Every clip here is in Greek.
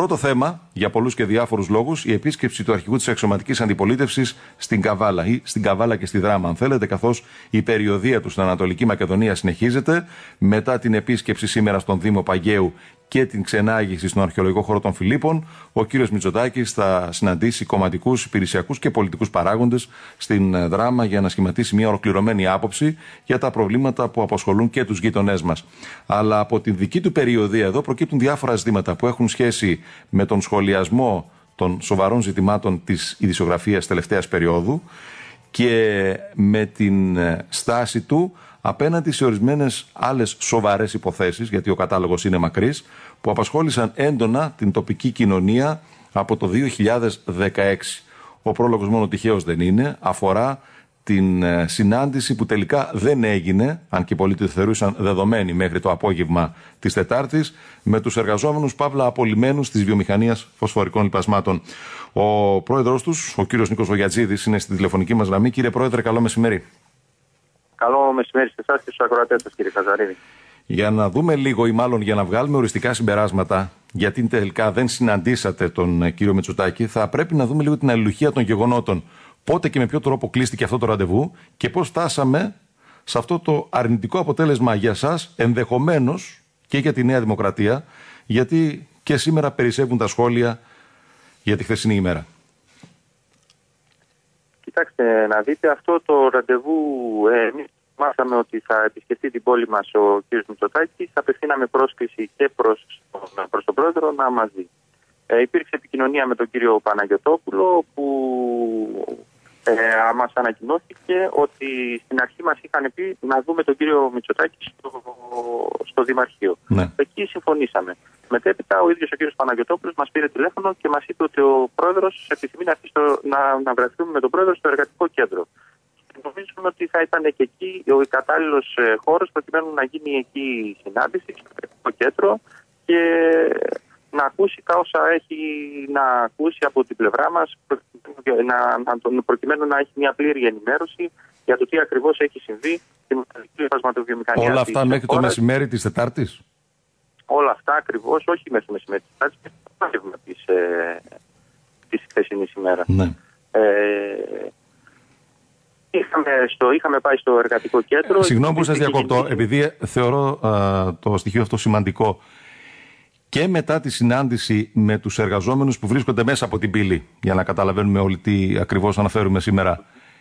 Πρώτο θέμα, για πολλούς και διάφορους λόγους, η επίσκεψη του αρχηγού της αξιωματικής αντιπολίτευσης στην Καβάλα ή στην Καβάλα και στη Δράμα, αν θέλετε, καθώς η περιοδεία του στην Ανατολική Μακεδονία συνεχίζεται μετά την επίσκεψη σήμερα στον Δήμο Παγαίου και την ξενάγηση στον αρχαιολογικό χώρο των Φιλίππων. Ο κύριος Μητσοτάκης θα συναντήσει κομματικούς, υπηρεσιακούς και πολιτικούς παράγοντες στην Δράμα για να σχηματίσει μια ολοκληρωμένη άποψη για τα προβλήματα που απασχολούν και τους γείτονές μας. Αλλά από την δική του περιοδεία εδώ προκύπτουν διάφορα ζητήματα που έχουν σχέση με τον σχολιασμό των σοβαρών ζητημάτων της ειδησιογραφίας τελευταίας περίοδου και με την στάση του απέναντι σε ορισμένες άλλες σοβαρές υποθέσεις, γιατί ο κατάλογος είναι μακρύς, που απασχόλησαν έντονα την τοπική κοινωνία από το 2016. Ο πρόλογος μόνο τυχαίος δεν είναι, αφορά την συνάντηση που τελικά δεν έγινε, αν και πολλοί τη θεωρούσαν δεδομένη μέχρι το απόγευμα της Τετάρτης, με τους εργαζόμενους παύλα απολυμμένους της βιομηχανίας φωσφορικών λιπασμάτων. Ο πρόεδρος τους, ο κύριος Νίκος Βογιατζίδης, είναι στη τηλεφωνική μας γραμμή. Κύριε Πρόεδρε, καλό μεσημέρι. Καλό μεσημέρι σε εσάς και στους ακροατές σας, κύριε Χαζαρίδη. Για να δούμε λίγο, ή μάλλον για να βγάλουμε οριστικά συμπεράσματα, γιατί τελικά δεν συναντήσατε τον κύριο Μητσοτάκη, θα πρέπει να δούμε λίγο την αλληλουχία των γεγονότων. Πότε και με ποιο τρόπο κλείστηκε αυτό το ραντεβού και πώς φτάσαμε σε αυτό το αρνητικό αποτέλεσμα για σας, ενδεχομένως και για τη Νέα Δημοκρατία, γιατί και σήμερα περισσεύουν τα σχόλια για τη χθεσινή ημέρα. Κοιτάξτε, να δείτε, αυτό το ραντεβού, εμείς μάθαμε ότι θα επισκεφτεί την πόλη μας ο κ. Μητσοτάκης, απευθύναμε πρόσκληση και προς τον πρόεδρο να μας δει. Υπήρξε επικοινωνία με τον κύριο Παναγιωτόπουλο που μας ανακοινώθηκε ότι στην αρχή μας είχαν πει να δούμε τον κύριο Μητσοτάκη στο Δημαρχείο. Ναι. Εκεί συμφωνήσαμε. Μετέπειτα ο ίδιος ο κύριος Παναγιωτόπουλος μας πήρε τηλέφωνο και μας είπε ότι ο πρόεδρος επιθυμεί να βρεθούμε με τον πρόεδρο στο εργατικό κέντρο. Νομίζουμε ότι θα ήταν και εκεί ο κατάλληλος χώρος προκειμένου να γίνει εκεί η συνάντηση στο εργατικό κέντρο και να ακούσει τα όσα έχει να ακούσει από την πλευρά μας, προκειμένου να έχει μια πλήρη ενημέρωση για το τι ακριβώς έχει συμβεί στην λιπασματοβιομηχανία. Όλα αυτά μέχρι το μεσημέρι της Τετάρτης. Όλα αυτά ακριβώς, όχι μέχρι το μεσημέρι της Τετάρτης, και το απόγευμα της χθεσινής ημέρας. Ναι. Είχαμε πάει στο εργατικό κέντρο. Συγγνώμη που σας διακόπτω, επειδή θεωρώ το στοιχείο αυτό σημαντικό. Και μετά τη συνάντηση με τους εργαζόμενους που βρίσκονται μέσα από την πύλη, για να καταλαβαίνουμε όλοι τι ακριβώς αναφέρουμε σήμερα,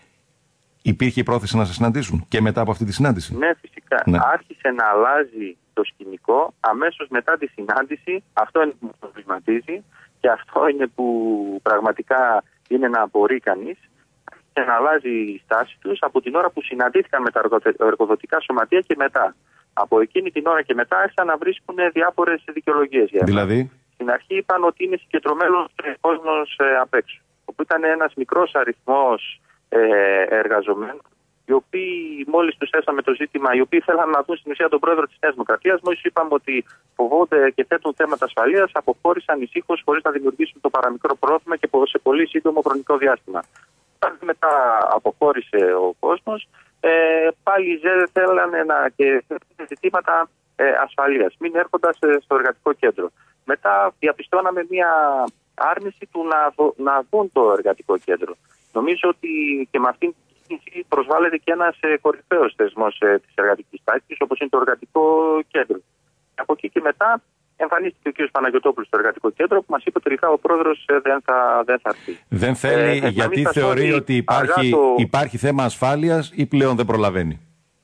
υπήρχε η πρόθεση να σας συναντήσουν και μετά από αυτή τη συνάντηση? Ναι, φυσικά. Ναι. Άρχισε να αλλάζει το σκηνικό αμέσως μετά τη συνάντηση. Αυτό είναι που μας προβληματίζει και αυτό είναι που πραγματικά είναι να απορεί κανείς. Και να αλλάζει η στάση τους από την ώρα που συναντήθηκαν με τα εργοδοτικά σωματεία και μετά. Από εκείνη την ώρα και μετά άρχισαν να βρίσκουν διάφορες δικαιολογίες. Δηλαδή? Στην αρχή είπαν ότι είναι συγκεντρωμένος κόσμος απ' έξω. Όπου ήταν ένας μικρός αριθμός εργαζομένων, οι οποίοι μόλις τους θέσαμε το ζήτημα, οι οποίοι θέλαν να δουν στην ουσία τον πρόεδρο της Νέας Δημοκρατίας, μόλις είπαμε ότι φοβόνται και θέτουν θέματα ασφαλείας, αποχώρησαν ησύχως χωρίς να δημιουργήσουν το παραμικρό πρόβλημα και σε πολύ σύντομο χρονικό διάστημα. Μετά αποχώρησε ο κόσμος, πάλι θέλανε και ζητήματα ασφαλείας, μην έρχοντας στο εργατικό κέντρο. Μετά διαπιστώναμε μια άρνηση του να δουν το εργατικό κέντρο. Νομίζω ότι και με αυτήν την κίνηση προσβάλλεται και ένας κορυφαίος θεσμός της εργατικής τάξης, όπως είναι το εργατικό κέντρο. Από εκεί και μετά εμφανίστηκε ο κ. Παναγιωτόπουλος στο εργατικό κέντρο που μας είπε ότι τελικά ο πρόεδρος δεν θα έρθει. Δεν θέλει γιατί θεωρεί ότι υπάρχει θέμα ασφάλειας ή πλέον δεν προλαβαίνει?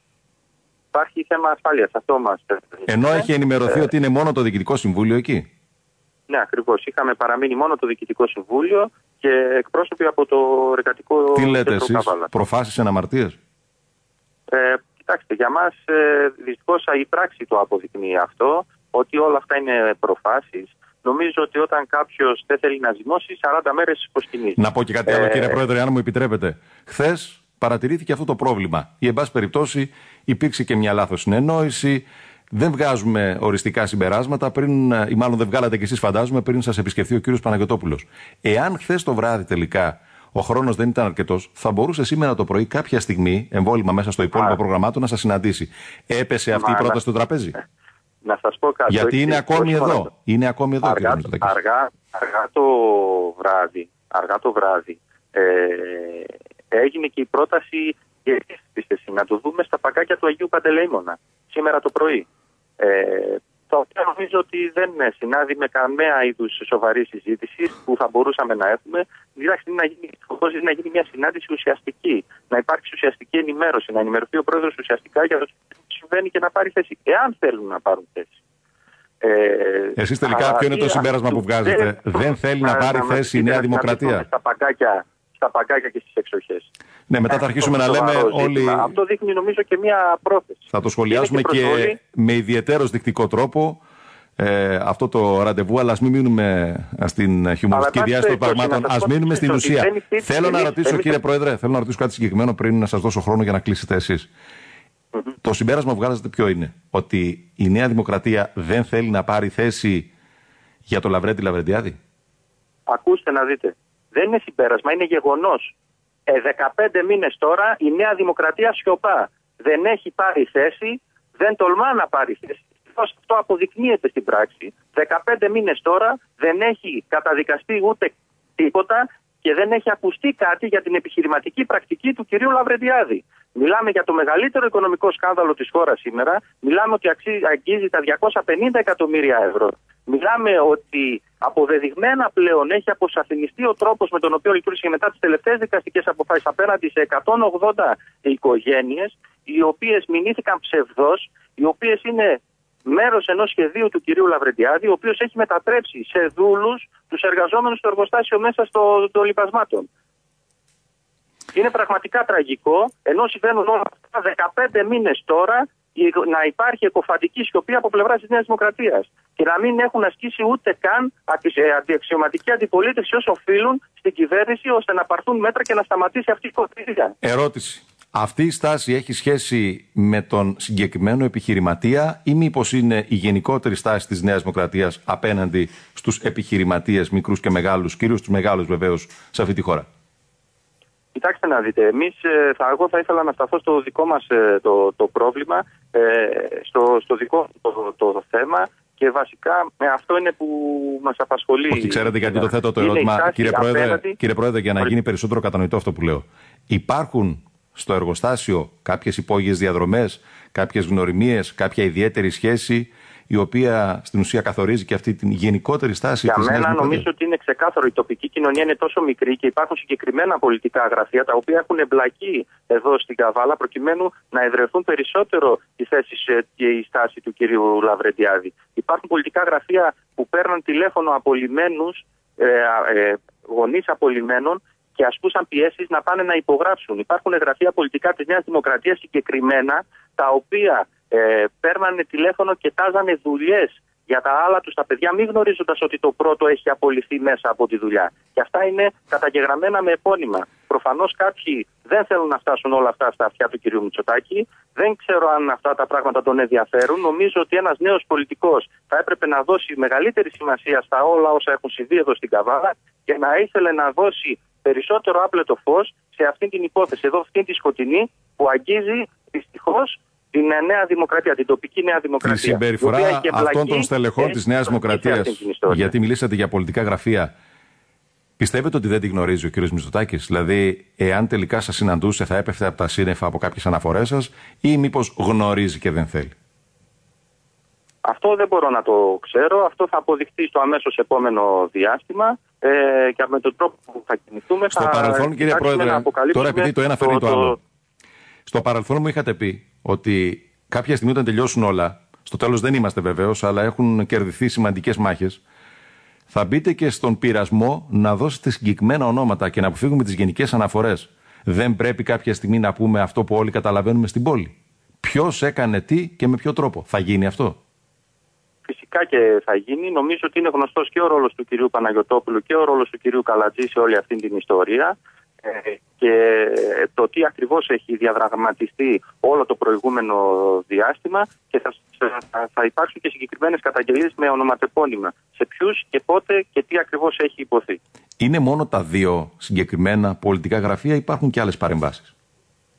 Υπάρχει θέμα ασφάλειας, αυτό μας. Ενώ έχει ενημερωθεί ότι είναι μόνο το Διοικητικό Συμβούλιο εκεί. Ναι, ακριβώς. Είχαμε παραμείνει μόνο το Διοικητικό Συμβούλιο και εκπρόσωποι από το εργατικό κέντρο. Τι λέτε εσείς, προφάσεις εναμαρτίας? Κοιτάξτε, για μας δυστυχώς η πράξη το αποδεικνύει αυτό, ότι όλα αυτά είναι προφάσεις. Νομίζω ότι όταν κάποιος δεν θέλει να ζυμώσει, 40 μέρες υποσκηνίζει. Να πω και κάτι άλλο, κύριε Πρόεδρε, αν μου επιτρέπετε. Χθες παρατηρήθηκε αυτό το πρόβλημα. Ή, εν πάση περιπτώσει, υπήρξε και μια λάθος συνεννόηση. Δεν βγάζουμε οριστικά συμπεράσματα, ή μάλλον δεν βγάλατε κι εσείς, φαντάζομαι, πριν σας επισκεφθεί ο κύριος Παναγιωτόπουλος. Εάν χθες το βράδυ τελικά ο χρόνος δεν ήταν αρκετός, θα μπορούσε σήμερα το πρωί κάποια στιγμή, εμβόλυμα μέσα στο υπόλοιπο προγραμμάτων, να σας συναντήσει. Έπεσε αυτή η πρόταση στο τραπέζι? να σας πω κάτι. Γιατί είναι ακόμη εδώ. Είναι ακόμη εδώ, κύριε Μητσοτάκη. Αργά το βράδυ έγινε και η πρόταση να το δούμε στα παγκάκια του Αγίου Παντελεήμωνα σήμερα το πρωί. Το οποίο νομίζω ότι δεν συνάδει με καμία είδους σοβαρή συζήτηση που θα μπορούσαμε να έχουμε. Δηλαδή να γίνει μια συνάντηση ουσιαστική, να υπάρξει ουσιαστική ενημέρωση, να ενημερωθεί ο πρόεδρος ουσιαστικά για το τι συμβαίνει και να πάρει θέση, εάν θέλουν να πάρουν θέση. Εσείς τελικά ποιο είναι το συμπέρασμα που βγάζετε? Δεν θέλει να πάρει θέση η Νέα Δημοκρατία? Στα παγκάκια και στις εξοχές. Ναι, μετά θα αρχίσουμε να λέμε όλοι. Αυτό δείχνει νομίζω και μια πρόθεση. Θα το σχολιάσουμε και με ιδιαίτερος δεικτικό τρόπο αυτό το ραντεβού, αλλά ας μην μείνουμε στην χιουμοριστική διάσταση των πραγμάτων. Ας μείνουμε στην ουσία. Θέλω να ρωτήσω, κύριε Πρόεδρε, κάτι συγκεκριμένο πριν να σας δώσω χρόνο για να κλείσετε εσείς. Το συμπέρασμα που βγάζετε ποιο είναι? Ότι η Νέα Δημοκρατία δεν θέλει να πάρει θέση για το Λαβρέντη Λαβρεντιάδη? Ακούστε να δείτε. Δεν είναι συμπέρασμα, είναι γεγονός. 15 μήνες τώρα η Νέα Δημοκρατία σιωπά. Δεν έχει πάρει θέση, δεν τολμά να πάρει θέση. Αυτό αποδεικνύεται στην πράξη. 15 μήνες τώρα δεν έχει καταδικαστεί ούτε τίποτα και δεν έχει ακουστεί κάτι για την επιχειρηματική πρακτική του κυρίου Λαβρεντιάδη. Μιλάμε για το μεγαλύτερο οικονομικό σκάνδαλο της χώρας σήμερα. Μιλάμε ότι αγγίζει τα 250 εκατομμύρια ευρώ. Μιλάμε ότι αποδεδειγμένα πλέον έχει αποσαφινιστεί ο τρόπος με τον οποίο λειτουργήσε μετά τις τελευταίες δικαστικές αποφάσεις απέναντι σε 180 οικογένειες, οι οποίες μηνύθηκαν ψευδώς, οι οποίες είναι μέρος ενός σχεδίου του κυρίου Λαβρεντιάδη, ο οποίος έχει μετατρέψει σε δούλους τους εργαζόμενους στο εργοστάσιο μέσα των λιπασμάτων. Είναι πραγματικά τραγικό, ενώ συμβαίνουν όλα αυτά 15 μήνες τώρα, να υπάρχει εκοφαντική σιωπή από πλευράς της Νέας Δημοκρατίας και να μην έχουν ασκήσει ούτε καν αντιαξιωματική αντιπολίτευση όσο οφείλουν στην κυβέρνηση, ώστε να πάρθουν μέτρα και να σταματήσει αυτή η κοφαντική. Ερώτηση. Αυτή η στάση έχει σχέση με τον συγκεκριμένο επιχειρηματία ή μήπως είναι η γενικότερη στάση της Νέας Δημοκρατίας απέναντι στους επιχειρηματίες μικρούς και μεγάλους, κυρίως τους μεγάλους βεβαίως, σε αυτή τη χώρα? Κοιτάξτε να δείτε, εγώ θα ήθελα να σταθώ στο δικό μας το πρόβλημα, στο δικό το θέμα και βασικά αυτό είναι που μας απασχολεί. Όχι, ξέρετε γιατί το θέτω το ερώτημα, κύριε Πρόεδρε, για να γίνει περισσότερο κατανοητό αυτό που λέω. Υπάρχουν στο εργοστάσιο κάποιες υπόγειες διαδρομές, κάποιες γνωριμίες, κάποια ιδιαίτερη σχέση, η οποία στην ουσία καθορίζει και αυτή την γενικότερη στάση της Νέας Δημοκρατίας? Για μένα νομίζω ότι είναι ξεκάθαρο. Η τοπική κοινωνία είναι τόσο μικρή και υπάρχουν συγκεκριμένα πολιτικά γραφεία τα οποία έχουν εμπλακεί εδώ στην Καβάλα προκειμένου να εδραιωθούν περισσότερο οι θέσεις και η στάση του κυρίου Λαβρεντιάδη. Υπάρχουν πολιτικά γραφεία που παίρναν τηλέφωνο απολυμμένους, γονείς απολυμμένων και ασκούσαν πιέσεις να πάνε να υπογράψουν. Υπάρχουν γραφεία πολιτικά της Νέας Δημοκρατίας συγκεκριμένα, τα οποία παίρνανε τηλέφωνο και τάζανε δουλειές για τα άλλα τους τα παιδιά, μη γνωρίζοντας ότι το πρώτο έχει απολυθεί μέσα από τη δουλειά. Και αυτά είναι καταγεγραμμένα με επώνυμα. Προφανώς κάποιοι δεν θέλουν να φτάσουν όλα αυτά στα αυτιά του κυρίου Μητσοτάκη. Δεν ξέρω αν αυτά τα πράγματα τον ενδιαφέρουν. Νομίζω ότι ένας νέος πολιτικός θα έπρεπε να δώσει μεγαλύτερη σημασία στα όλα όσα έχουν συμβεί εδώ στην Καβάλα και να ήθελε να δώσει περισσότερο άπλετο φως σε αυτή την υπόθεση, εδώ αυτή τη σκοτεινή που αγγίζει δυστυχώς την Νέα Δημοκρατία, την τοπική Νέα Δημοκρατία. Τη συμπεριφορά αυτών των στελεχών της Νέας Δημοκρατίας, γιατί μιλήσατε για πολιτικά γραφεία, πιστεύετε ότι δεν τη γνωρίζει ο κύριος Μητσοτάκης? Δηλαδή, εάν τελικά σας συναντούσε, θα έπεφτε από τα σύννεφα από κάποιες αναφορές σας, ή μήπως γνωρίζει και δεν θέλει? Αυτό δεν μπορώ να το ξέρω. Αυτό θα αποδειχθεί στο αμέσως επόμενο διάστημα και με τον τρόπο που θα κινηθούμε. Στο παρελθόν, κύριε Πρόεδρε, τώρα επειδή το ένα φέρνει το άλλο. Στο παρελθόν μου είχατε πει ότι κάποια στιγμή όταν τελειώσουν όλα, στο τέλος δεν είμαστε βεβαίως, αλλά έχουν κερδιθεί σημαντικές μάχες, θα μπείτε και στον πειρασμό να δώσετε συγκεκριμένα ονόματα και να αποφύγουμε τις γενικές αναφορές. Δεν πρέπει κάποια στιγμή να πούμε αυτό που όλοι καταλαβαίνουμε στην πόλη? Ποιος έκανε τι και με ποιο τρόπο? Θα γίνει αυτό? Φυσικά και θα γίνει. Νομίζω ότι είναι γνωστός και ο ρόλος του κυρίου Παναγιωτόπουλου και ο ρόλος του κυρίου Καλατζή σε όλη αυτή την ιστορία. Και το τι ακριβώς έχει διαδραματιστεί όλο το προηγούμενο διάστημα και θα υπάρξουν και συγκεκριμένες καταγγελίες με ονοματεπώνυμα σε ποιους και πότε και τι ακριβώς έχει υποθεί. Είναι μόνο τα δύο συγκεκριμένα πολιτικά γραφεία, υπάρχουν και άλλες παρεμβάσεις?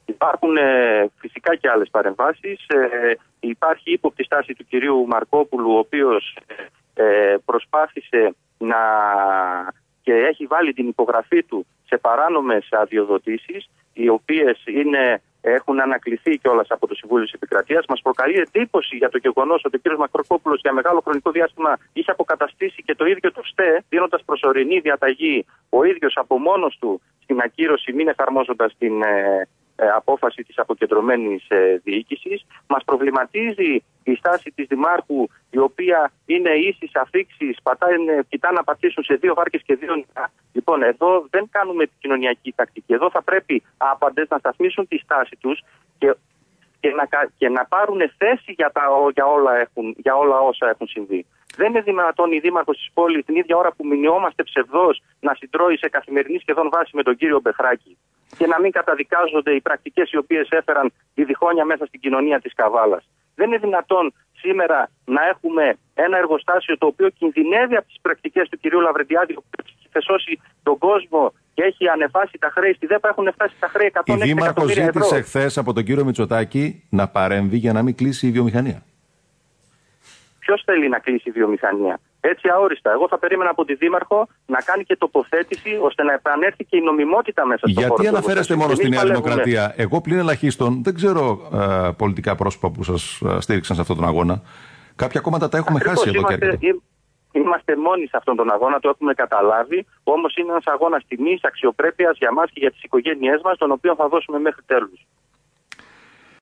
Υπάρχουν φυσικά και άλλες παρεμβάσεις. Υπάρχει ύποπτη στάση του κυρίου Μαρκόπουλου, ο οποίος προσπάθησε και έχει βάλει την υπογραφή του σε παράνομες αδειοδοτήσεις, οι οποίες έχουν ανακληθεί κιόλας από το Συμβούλιο της Επικρατείας. Μας προκαλεί εντύπωση για το γεγονός ότι ο κ. Μαρκόπουλος για μεγάλο χρονικό διάστημα είχε αποκαταστήσει και το ίδιο το ΣΤΕ, δίνοντας προσωρινή διαταγή ο ίδιος από μόνος του στην ακύρωση, μην εφαρμόζοντας την απόφαση της αποκεντρωμένης διοίκησης. Μας προβληματίζει η στάση της Δημάρχου, η οποία είναι ίσης αφήξης, κοιτά να πατήσουν σε 2 βάρκες και 2 νερά. Λοιπόν, εδώ δεν κάνουμε επικοινωνιακή τακτική. Εδώ θα πρέπει άπαντες να σταθμίσουν τη στάση τους και να πάρουν θέση για όλα όσα έχουν συμβεί. Δεν είναι δυνατόν η Δήμαρχος της πόλης την ίδια ώρα που μηνιόμαστε ψευδώς να συντρώει σε καθημερινή σχεδόν βάση με τον κύριο Μπεχράκη και να μην καταδικάζονται οι πρακτικές οι οποίες έφεραν τη διχόνοια μέσα στην κοινωνία της Καβάλας. Δεν είναι δυνατόν σήμερα να έχουμε ένα εργοστάσιο το οποίο κινδυνεύει από τις πρακτικές του κυρίου Λαβρεντιάδη, ο οποίος έχει θεσώσει τον κόσμο και έχει ανεβάσει τα χρέη. Στη ΔΕΠΑ έχουν φτάσει τα χρέη 106 εκατομμύρια ευρώ. Η Δήμαρχος ζήτησε χθες από τον κύριο Μητσοτάκη να παρέμβει για να μην κλείσει η βιομηχανία. Ποιος θέλει να κλείσει η βιομηχανία? Έτσι αόριστα. Εγώ θα περίμενα από τη Δήμαρχο να κάνει και τοποθέτηση ώστε να επανέλθει και η νομιμότητα μέσα στο χώρο. Γιατί αναφέρεστε μόνο στη Νέα Δημοκρατία? Εγώ πλην ελαχίστων δεν ξέρω πολιτικά πρόσωπα που σας στήριξαν σε αυτόν τον αγώνα. Κάποια κόμματα τα έχουμε χάσει εδώ και Είμαστε μόνοι σε αυτόν τον αγώνα, το έχουμε καταλάβει. Όμως είναι ένας αγώνας τιμής, αξιοπρέπειας για μας και για τις οικογένειές μας, τον οποίο θα δώσουμε μέχρι τέλους.